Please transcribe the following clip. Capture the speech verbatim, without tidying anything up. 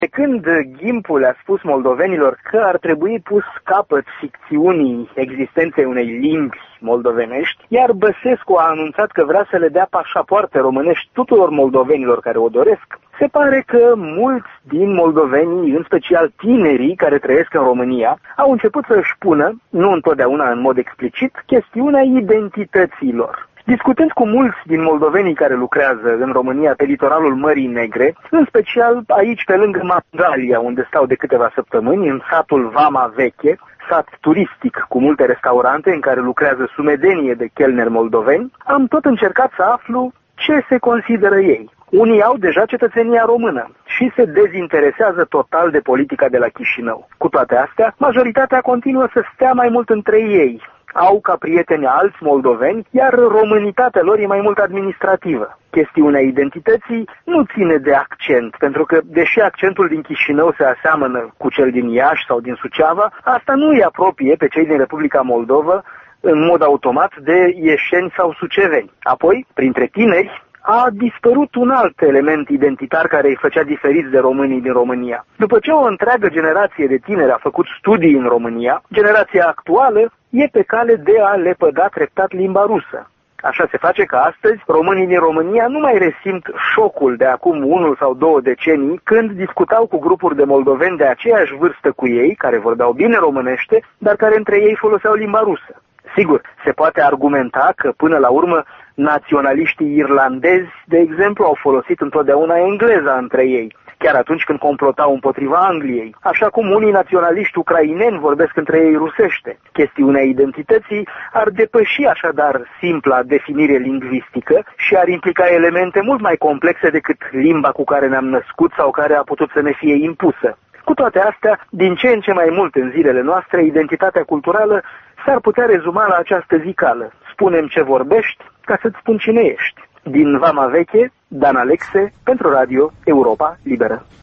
De când Ghimpul le-a spus moldovenilor că ar trebui pus capăt ficțiunii existenței unei limbi moldovenești, iar Băsescu a anunțat că vrea să le dea pașapoarte românești tuturor moldovenilor care o doresc, se pare că mulți din moldovenii, în special tinerii care trăiesc în România, au început să își pună, nu întotdeauna în mod explicit, chestiunea identităților. Discutând cu mulți din moldovenii care lucrează în România pe litoralul Mării Negre, în special aici pe lângă Mangalia, unde stau de câteva săptămâni, în satul Vama Veche, sat turistic cu multe restaurante în care lucrează sumedenie de chelneri moldoveni, am tot încercat să aflu ce se consideră ei. Unii au deja cetățenia română și se dezinteresează total de politica de la Chișinău. Cu toate astea, majoritatea continuă să stea mai mult între ei. Au ca prieteni alți moldoveni, iar românitatea lor e mai mult administrativă. Chestiunea identității nu ține de accent, pentru că, deși accentul din Chișinău se aseamănă cu cel din Iași sau din Suceava, asta nu îi apropie pe cei din Republica Moldova în mod automat de ieșeni sau suceveni. Apoi, printre tineri, a dispărut un alt element identitar care îi făcea diferiți de românii din România. După ce o întreagă generație de tineri a făcut studii în România, generația actuală e pe cale de a lepăda treptat limba rusă. Așa se face că astăzi românii din România nu mai resimt șocul de acum unul sau două decenii când discutau cu grupuri de moldoveni de aceeași vârstă cu ei, care vorbeau bine românește, dar care între ei foloseau limba rusă. Sigur, se poate argumenta că până la urmă naționaliștii irlandezi, de exemplu, au folosit întotdeauna engleza între ei, chiar atunci când complotau împotriva Angliei, așa cum unii naționaliști ucraineni vorbesc între ei rusește. Chestiunea identității ar depăși așadar simpla definire lingvistică și ar implica elemente mult mai complexe decât limba cu care ne-am născut sau care a putut să ne fie impusă. Cu toate astea, din ce în ce mai mult în zilele noastre, identitatea culturală s-ar putea rezuma la această zicală: spune-mi ce vorbești ca să-ți spun cine ești. Din Vama Veche, Dan Alexe, pentru Radio Europa Liberă.